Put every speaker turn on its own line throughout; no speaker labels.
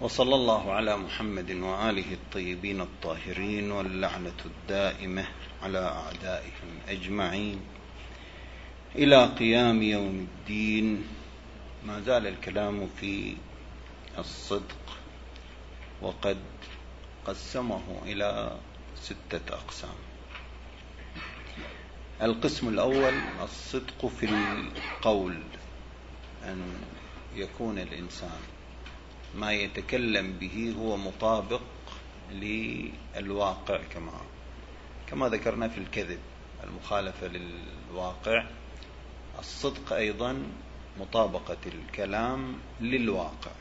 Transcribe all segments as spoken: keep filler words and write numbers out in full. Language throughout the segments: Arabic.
وصلى الله على محمد وآله الطيبين الطاهرين، واللعنة الدائمة على أعدائهم أجمعين إلى قيام يوم الدين. ما زال الكلام في الصدق، وقد قسمه إلى ستة أقسام. القسم الأول الصدق في القول، أن يكون الإنسان ما يتكلم به هو مطابق للواقع، كما كما ذكرنا في الكذب المخالفة للواقع. الصدق أيضا مطابقة الكلام للواقع،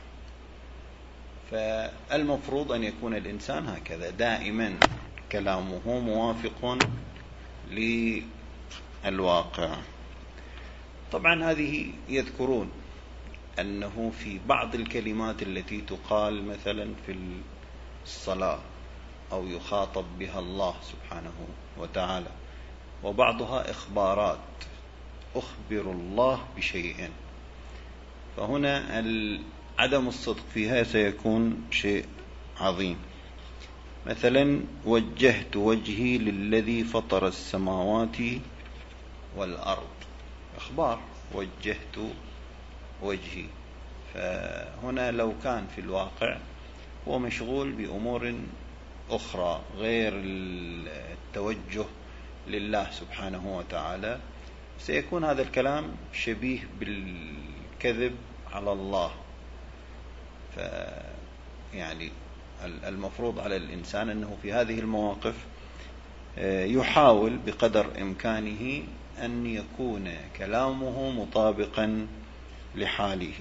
فالمفروض أن يكون الإنسان هكذا دائما كلامه موافق للواقع. طبعا هذه يذكرون أنه في بعض الكلمات التي تقال مثلا في الصلاة أو يخاطب بها الله سبحانه وتعالى، وبعضها إخبارات، أخبر الله بشيء، فهنا عدم الصدق فيها سيكون شيء عظيم. مثلا وجهت وجهي للذي فطر السماوات والأرض، إخبار، وجهت وجهي. فهنا لو كان في الواقع هو مشغول بأمور أخرى غير التوجه لله سبحانه وتعالى، سيكون هذا الكلام شبيه بالكذب على الله. فيعني المفروض على الإنسان أنه في هذه المواقف يحاول بقدر إمكانه أن يكون كلامه مطابقا لحاله.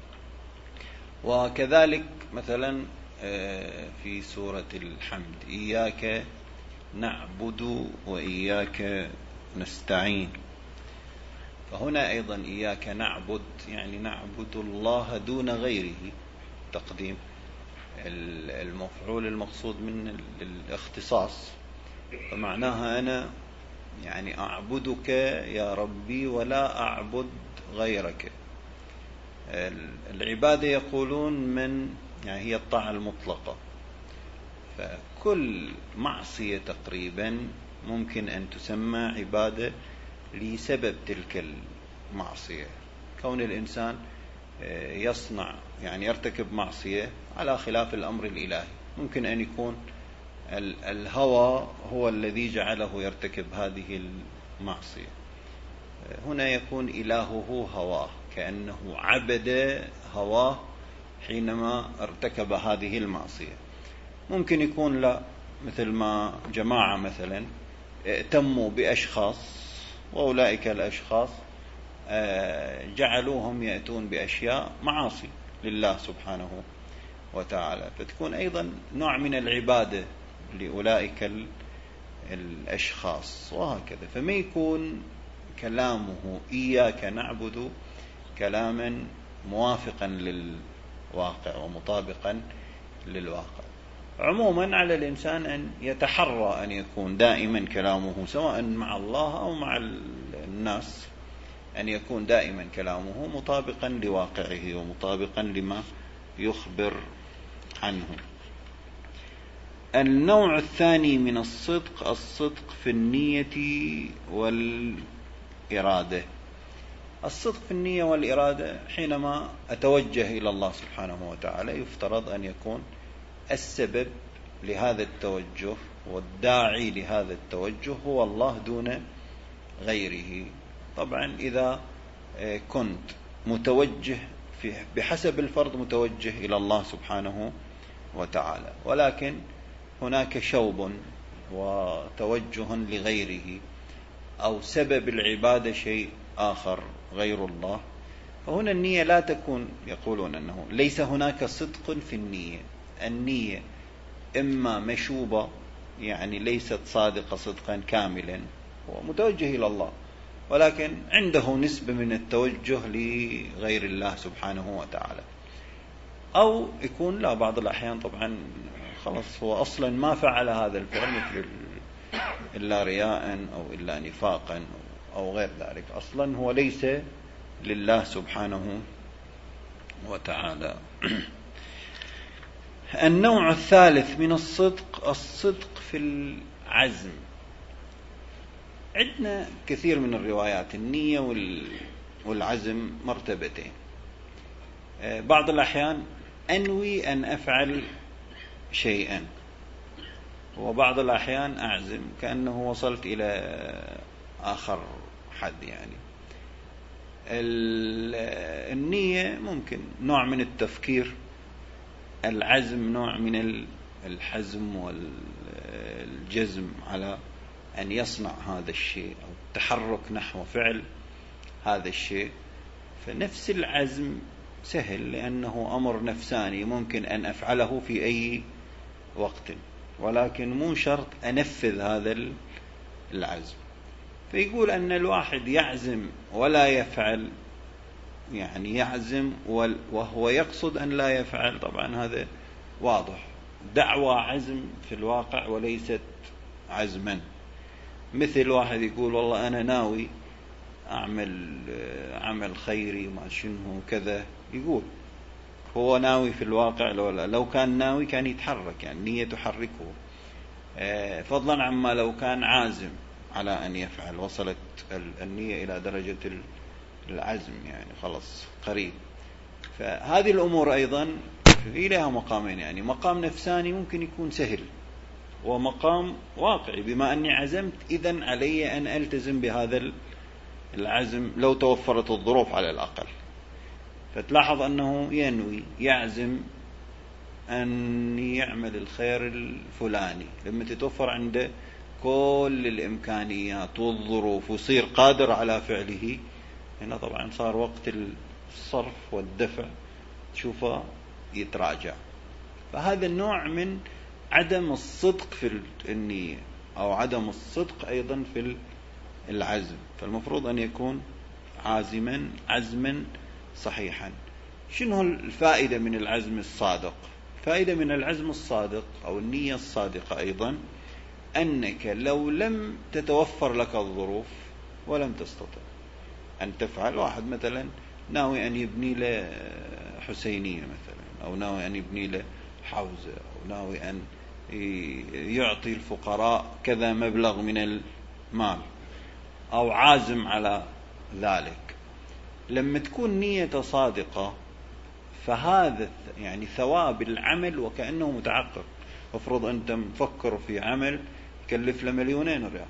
وكذلك مثلا في سورة الحمد إياك نعبد وإياك نستعين، فهنا أيضا إياك نعبد يعني نعبد الله دون غيره، تقديم المفعول المقصود من الاختصاص، فمعناها أنا يعني أعبدك يا ربي ولا أعبد غيرك. العبادة يقولون من يعني هي الطاعة المطلقة، فكل معصية تقريبا ممكن أن تسمى عبادة لسبب تلك المعصية. كون الإنسان يصنع يعني يرتكب معصية على خلاف الأمر الإلهي، ممكن أن يكون الهوى هو الذي جعله يرتكب هذه المعصية، هنا يكون إلهه هواه، كأنه عبد هواه حينما ارتكب هذه المعصية. ممكن يكون لا، مثل ما جماعة مثلا ائتموا بأشخاص، وأولئك الأشخاص جعلوهم يأتون بأشياء معاصي لله سبحانه وتعالى، فتكون أيضا نوع من العبادة لأولئك الأشخاص، وهكذا. فما يكون كلامه إياك نعبد كلاما موافقا للواقع ومطابقا للواقع. عموما على الإنسان أن يتحرى أن يكون دائما كلامه سواء مع الله أو مع الناس، أن يكون دائما كلامه مطابقا لواقعه ومطابقا لما يخبر عنه. النوع الثاني من الصدق الصدق في النية والإرادة. الصدق في النية والإرادة، حينما أتوجه إلى الله سبحانه وتعالى يفترض أن يكون السبب لهذا التوجه والداعي لهذا التوجه هو الله دون غيره. طبعا إذا كنت متوجه بحسب الفرض متوجه إلى الله سبحانه وتعالى، ولكن هناك شوب وتوجه لغيره، أو سبب العبادة شيء آخر غير الله، فهنا النية لا تكون، يقولون أنه ليس هناك صدق في النية. النية إما مشوبة يعني ليست صادقة صدقا كاملا ومتوجه إلى الله، ولكن عنده نسبة من التوجه لغير الله سبحانه وتعالى، أو يكون لا، بعض الأحيان طبعا خلاص هو أصلا ما فعل هذا الفعل مثل إلا رياء أو إلا نفاقا أو غير ذلك، أصلا هو ليس لله سبحانه وتعالى. النوع الثالث من الصدق الصدق في العزم. عندنا كثير من الروايات النية والعزم مرتبتين. بعض الأحيان أنوي أن أفعل شيئا، وبعض الأحيان أعزم كأنه وصلت إلى آخر حد. يعني النية ممكن نوع من التفكير، العزم نوع من الحزم والجزم على أن يصنع هذا الشيء أو التحرك نحو فعل هذا الشيء. فنفس العزم سهل لأنه أمر نفساني ممكن أن أفعله في أي وقت، ولكن مو شرط أنفذ هذا العزم. فيقول أن الواحد يعزم ولا يفعل، يعني يعزم وهو يقصد أن لا يفعل، طبعا هذا واضح، دعوى عزم في الواقع وليست عزما. مثل واحد يقول والله أنا ناوي أعمل عمل خيري ما شنو كذا، يقول هو ناوي في الواقع لو, لو كان ناوي كان يتحرك، يعني نية تحركه، فضلا عما لو كان عازم على أن يفعل، وصلت النية إلى درجة العزم، يعني خلص قريب. فهذه الأمور أيضا لها مقامين، يعني مقام نفساني ممكن يكون سهل، ومقام واقعي بما أني عزمت إذن علي أن ألتزم بهذا العزم لو توفرت الظروف على الأقل. فتلاحظ أنه ينوي يعزم أن يعمل الخير الفلاني، لما تتوفر عنده كل الإمكانيات والظروف ويصير قادر على فعله، هنا طبعا صار وقت الصرف والدفع تشوفه يتراجع. فهذا النوع من عدم الصدق في النية أو عدم الصدق أيضا في العزم. فالمفروض أن يكون عازما عزما صحيحا. شنو الفائدة من العزم الصادق؟ فائدة من العزم الصادق أو النية الصادقة أيضا أنك لو لم تتوفر لك الظروف ولم تستطع أن تفعل، واحد مثلا ناوي أن يبني له حسينية مثلا، أو ناوي أن يبني له حوزة، أو ناوي أن يعطي الفقراء كذا مبلغ من المال، أو عازم على ذلك، لما تكون نية صادقة فهذا يعني ثواب العمل وكأنه متعقب. افرض أنت مفكر في عمل يكلف له مليونين ريال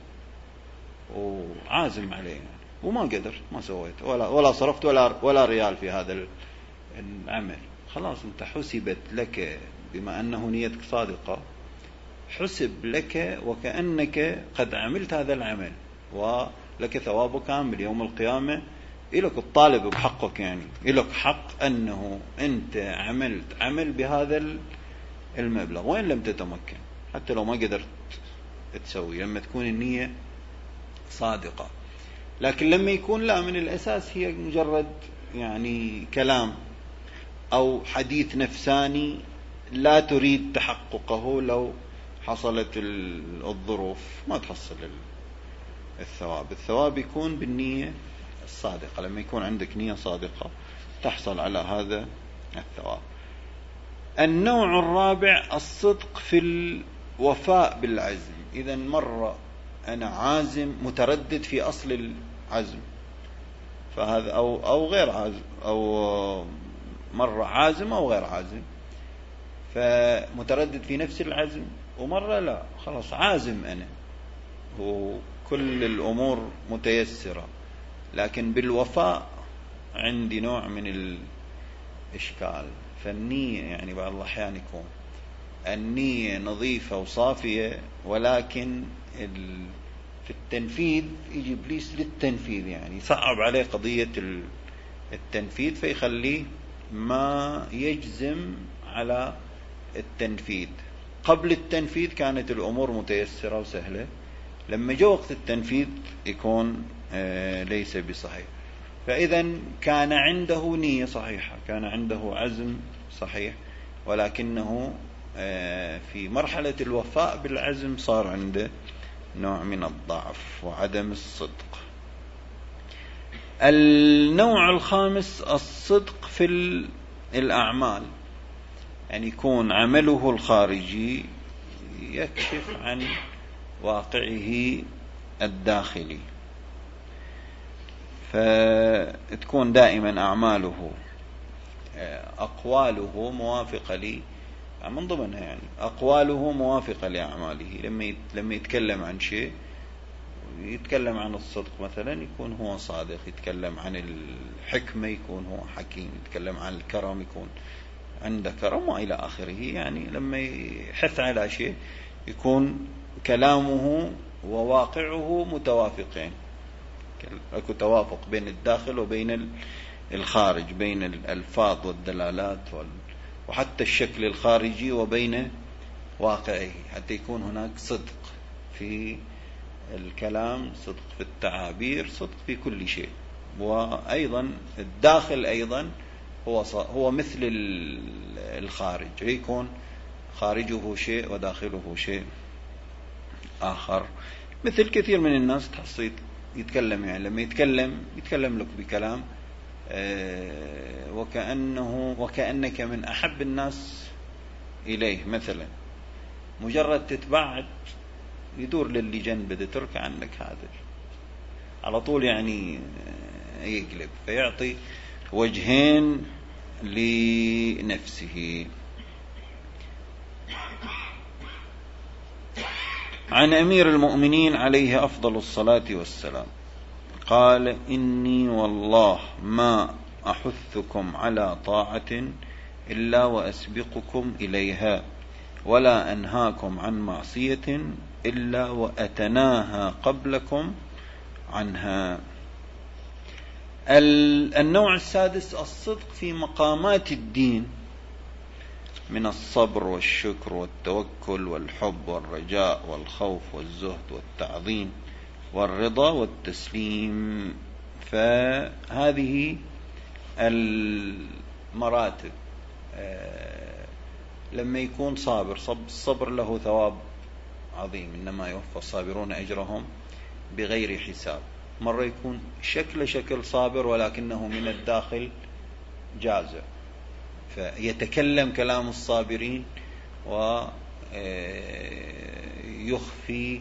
وعازم عليه، يعني وما قدرت، ما سويت ولا ولا صرفت ولا ولا ريال في هذا العمل، خلاص أنت حسبت لك بما أنه نيتك صادقة، حسب لك وكأنك قد عملت هذا العمل ولك ثوابه كامل يوم القيامة. إلك الطالب بحقك، يعني إلك حق أنه أنت عملت عمل بهذا المبلغ وإن لم تتمكن، حتى لو ما قدرت تسوي، لما تكون النية صادقة. لكن لما يكون لا، من الأساس هي مجرد يعني كلام أو حديث نفساني لا تريد تحققه، لو حصلت الظروف ما تحصل الثواب. الثواب يكون بالنية الصادقة، لما يكون عندك نية صادقة تحصل على هذا الثواب. النوع الرابع الصدق في الوفاء بالعزم. إذا مرة أنا عازم متردد في أصل العزم، فهذا أو أو غير عازم، أو مرة عازم أو غير عازم، فمتردد في نفس العزم، ومرة لا خلاص عازم أنا وكل الأمور متيسرة، لكن بالوفاء عندي نوع من الإشكال. فالنية يعني بعض الأحيان يكون النية نظيفة وصافية، ولكن في التنفيذ يجي إبليس للتنفيذ، يعني صعب عليه قضية التنفيذ فيخليه ما يجزم على التنفيذ. قبل التنفيذ كانت الأمور متيسرة وسهلة، لما جاء وقت التنفيذ يكون ليس بصحيح. فإذا كان عنده نية صحيحة، كان عنده عزم صحيح، ولكنه في مرحلة الوفاء بالعزم صار عنده نوع من الضعف وعدم الصدق. النوع الخامس الصدق في الأعمال. أن يكون عمله الخارجي يكشف عن واقعه الداخلي، فتكون دائما أعماله أقواله موافقة لي من ضمنها، يعني أقواله موافقة لأعماله. لما لما يتكلم عن شيء، يتكلم عن الصدق مثلا يكون هو صادق، يتكلم عن الحكمة يكون هو حكيم، يتكلم عن الكرم يكون عنده كرم وإلى آخره. يعني لما يحث على شيء يكون كلامه وواقعه متوافقين، اكو توافق بين الداخل وبين الخارج، بين الألفاظ والدلالات وحتى الشكل الخارجي وبين واقعه، حتى يكون هناك صدق في الكلام، صدق في التعابير، صدق في كل شيء. وأيضا الداخل أيضا هو هو مثل الخارج، يكون خارجه شيء وداخله شيء آخر. مثل كثير من الناس تحصي يتكلم، يعني لما يتكلم يتكلم لك بكلام وكأنه وكأنك من أحب الناس إليه مثلا، مجرد تتبعد يدور للي جنبه تترك عنك هذا على طول، يعني يقلب فيعطي وجهين لنفسه. عن أمير المؤمنين عليه أفضل الصلاة والسلام قال: إني والله ما أحثكم على طاعة إلا وأسبقكم إليها، ولا أنهاكم عن معصية إلا وأتناهى قبلكم عنها. النوع السادس الصدق في مقامات الدين من الصبر والشكر والتوكل والحب والرجاء والخوف والزهد والتعظيم والرضا والتسليم. فهذه المراتب لما يكون صابر، الصبر له ثواب عظيم، إنما يوفى الصابرون أجرهم بغير حساب. مرة يكون شكل شكل صابر ولكنه من الداخل جازع، فيتكلم كلام الصابرين ويخفي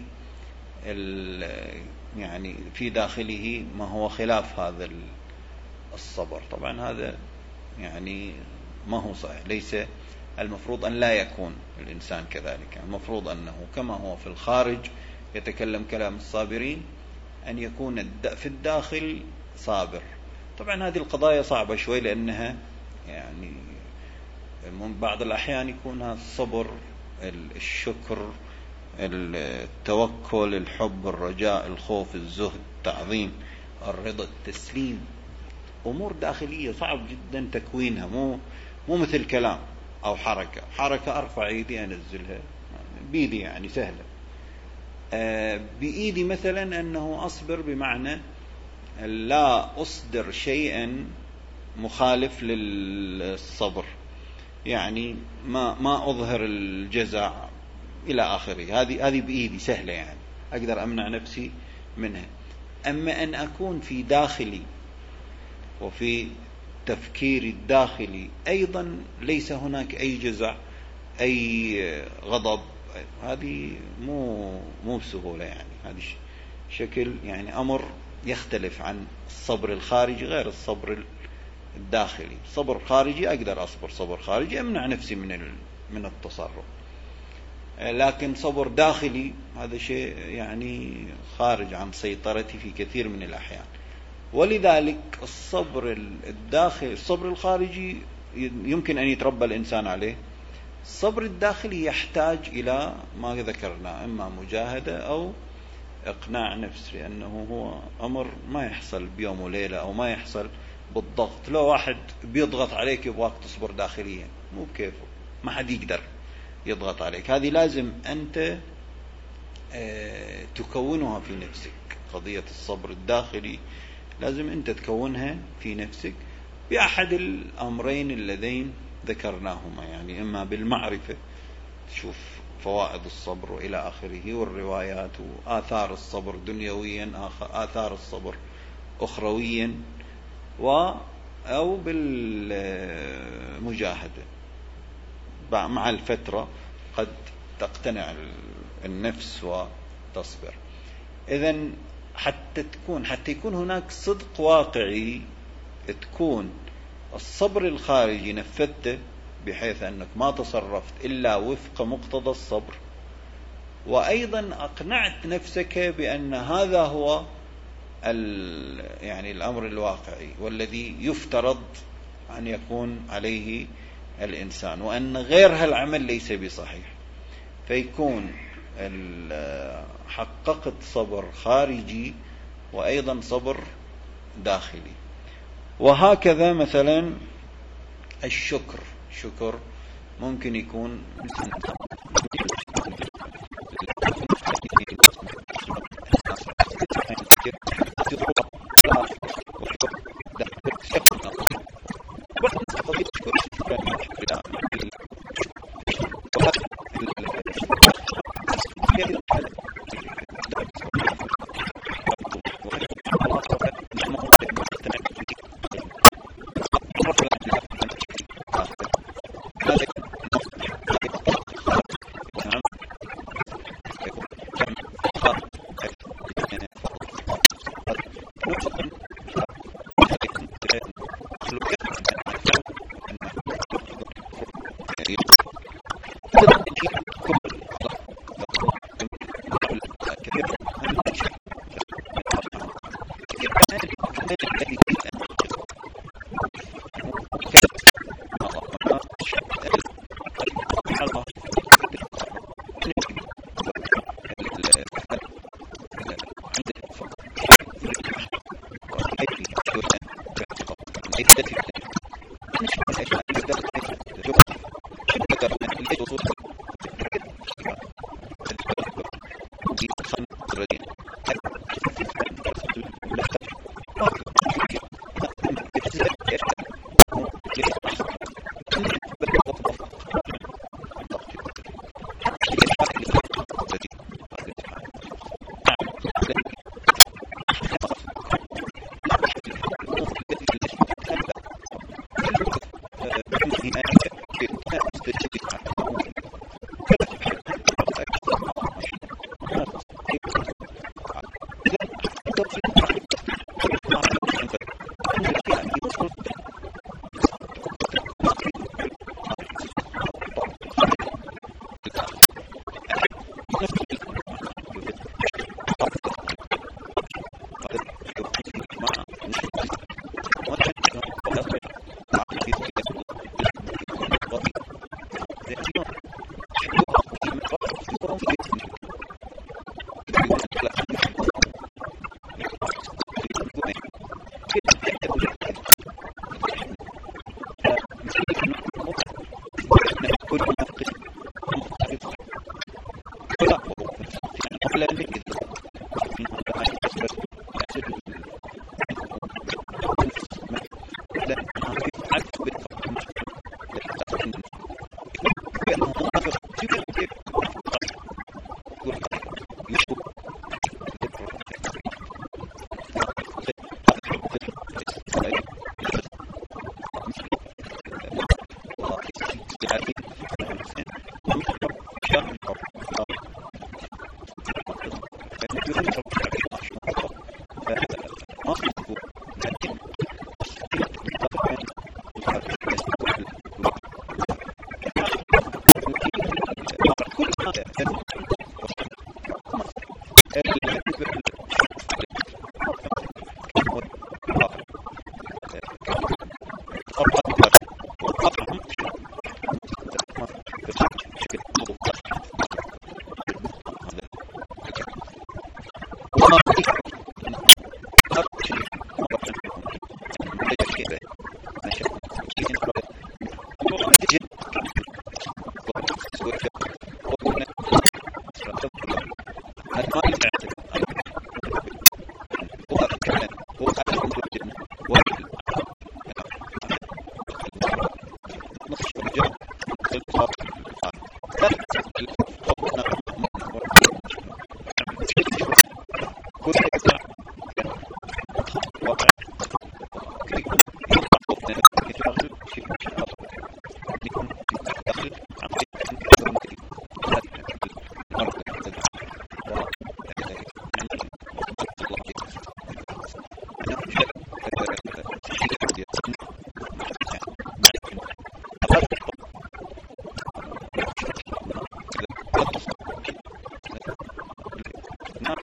يعني في داخله ما هو خلاف هذا الصبر. طبعا هذا يعني ما هو صحيح، ليس المفروض أن لا يكون الإنسان كذلك. المفروض أنه كما هو في الخارج يتكلم كلام الصابرين أن يكون في الداخل صابر. طبعا هذه القضايا صعبة شوي، لأنها يعني من بعض الأحيان يكون هذا الصبر، الشكر، التوكل، الحب، الرجاء، الخوف، الزهد، التعظيم، الرضا، التسليم، أمور داخلية صعب جدا تكوينها، مو مو مثل كلام أو حركة. حركة أرفع إيدي أنزلها بإيدي يعني سهلة. آه بإيدي مثلا أنه أصبر بمعنى لا أصدر شيئا مخالف للصبر، يعني ما ما أظهر الجزع إلى آخره. هذه هذه بإيدي سهلة، يعني أقدر أمنع نفسي منها. أما أن أكون في داخلي وفي تفكيري الداخلي أيضا ليس هناك أي جزع، أي غضب، هذه مو مو بسهولة. يعني هذا شكل يعني أمر يختلف عن الصبر الخارجي غير الصبر الداخلي. صبر خارجي أقدر أصبر صبر خارجي أمنع نفسي من من التصرف، لكن صبر داخلي هذا شيء يعني خارج عن سيطرتي في كثير من الأحيان. ولذلك الصبر الداخلي، الصبر الخارجي يمكن أن يتربى الإنسان عليه. الصبر الداخلي يحتاج إلى ما ذكرنا، إما مجاهدة أو إقناع نفس، لأنه هو أمر ما يحصل بيوم وليلة أو ما يحصل بالضغط. لو واحد بيضغط عليك يبغاك تصبر داخليا، مو بكيفه، ما حد يقدر يضغط عليك. هذه لازم أنت تكونها في نفسك. قضية الصبر الداخلي لازم أنت تكونها في نفسك بأحد الأمرين اللذين ذكرناهما، يعني إما بالمعرفة، تشوف فوائد الصبر وإلى آخره، والروايات وآثار الصبر دنيويا، آثار الصبر أخرويا، و أو بالمجاهدة مع الفترة قد تقتنع النفس وتصبر. إذن حتى تكون حتى يكون هناك صدق واقعي، تكون الصبر الخارجي نفذته بحيث أنك ما تصرفت إلا وفق مقتضى الصبر، وأيضا أقنعت نفسك بأن هذا هو يعني الأمر الواقعي والذي يفترض أن يكون عليه الإنسان، وأن غير هالعمل ليس بصحيح، فيكون حققت صبر خارجي وأيضا صبر داخلي. وهكذا مثلا الشكر، شكر ممكن يكون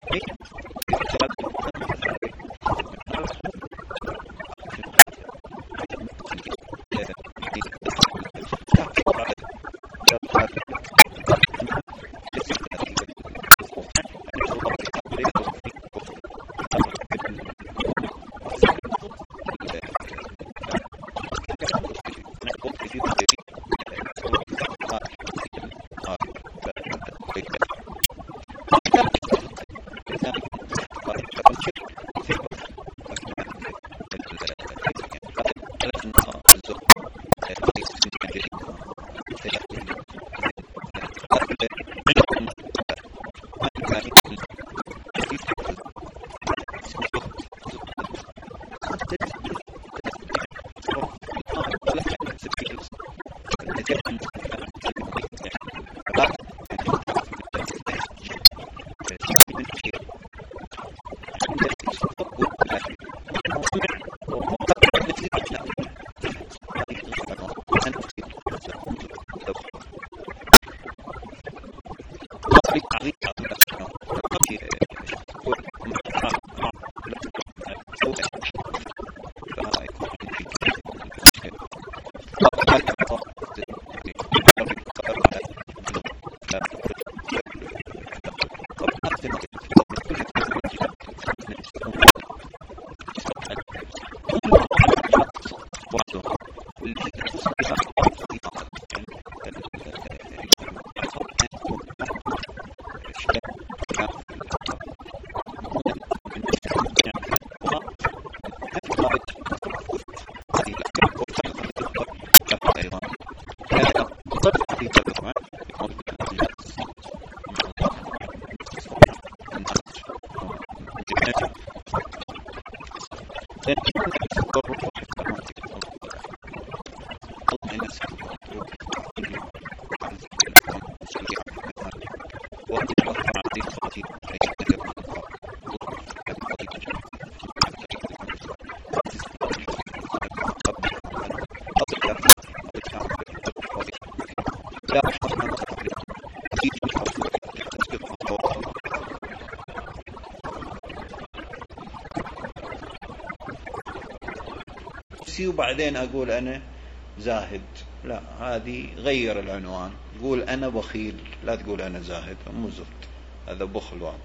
وبعدين أقول أنا زاهد. لا، هذه غير العنوان، قول أنا بخيل، لا تقول أنا زاهد، مو زهد، هذا بخل واضح.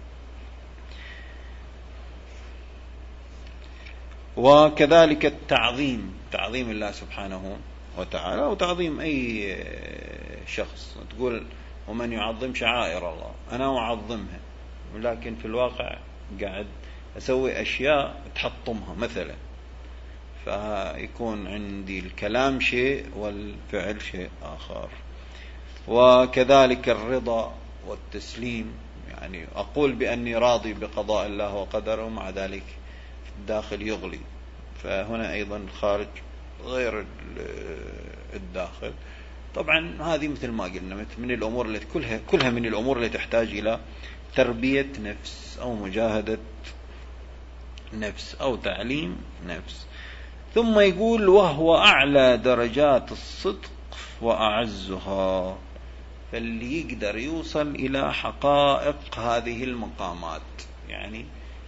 وكذلك التعظيم، تعظيم الله سبحانه وتعالى وتعظيم أي شخص. تقول ومن يعظم شعائر الله، أنا أعظمها، ولكن في الواقع قاعد أسوي أشياء تحطمها مثلا، فيكون عندي الكلام شيء والفعل شيء آخر. وكذلك الرضا والتسليم، يعني أقول بأني راضي بقضاء الله وقدره، ومع ذلك الداخل يغلي، فهنا أيضا الخارج غير الداخل. طبعا هذه مثل ما قلنا من الأمور التي كلها كلها من الأمور التي تحتاج إلى تربية نفس أو مجاهدة نفس أو تعليم نفس. ثم يقول وهو أعلى درجات الصدق وأعزها، فاللي يقدر يوصل إلى حقائق هذه المقامات، يعني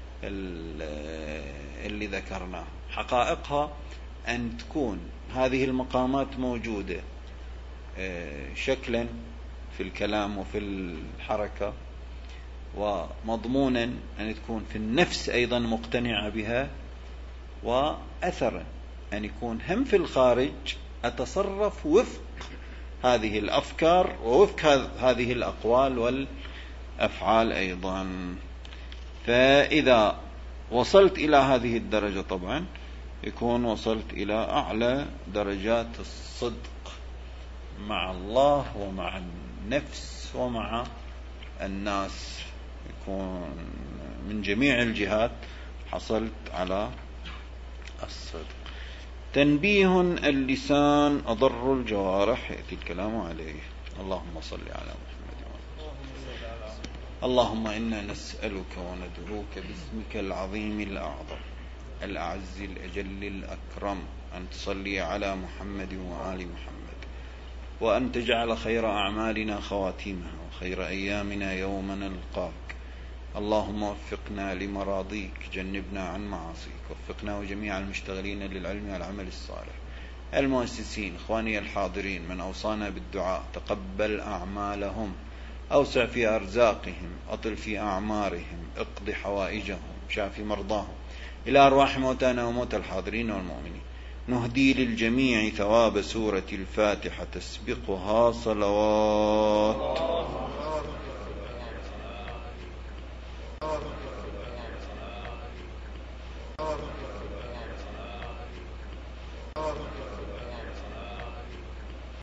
اللي ذكرناه حقائقها، أن تكون هذه المقامات موجودة شكلا في الكلام وفي الحركة، ومضمونا أن تكون في النفس أيضا مقتنعة بها، وأثرا أن يكون هم في الخارج أتصرف وفق هذه الأفكار ووفق هذه الأقوال والأفعال أيضا. فإذا وصلت إلى هذه الدرجة طبعا يكون وصلت إلى أعلى درجات الصدق مع الله ومع النفس ومع الناس، يكون من جميع الجهات حصلت على الصدق. تنبيه اللسان أضر الجوارح، يأتي الكلام عليه. اللهم صل على محمد وعلى اللهم إنا نسألك وندعوك باسمك العظيم الأعظم الأعز الأجل الأكرم أن تصلي على محمد وآل محمد، وأن تجعل خير أعمالنا خواتيمها، وخير أيامنا يوم نلقاك، اللهم وفقنا لمراضيك، جنبنا عن معاصيك، وفقنا وجميع المشتغلين للعلم والعمل الصالح، المؤسسين، إخواني الحاضرين، من أوصانا بالدعاء، تقبل أعمالهم، أوسع في أرزاقهم، أطل في أعمارهم، اقض حوائجهم، شافي مرضاهم، إلى أرواح موتانا وموتى الحاضرين والمؤمنين. نهدي للجميع ثواب سورة الفاتحة تسبقها صلوات.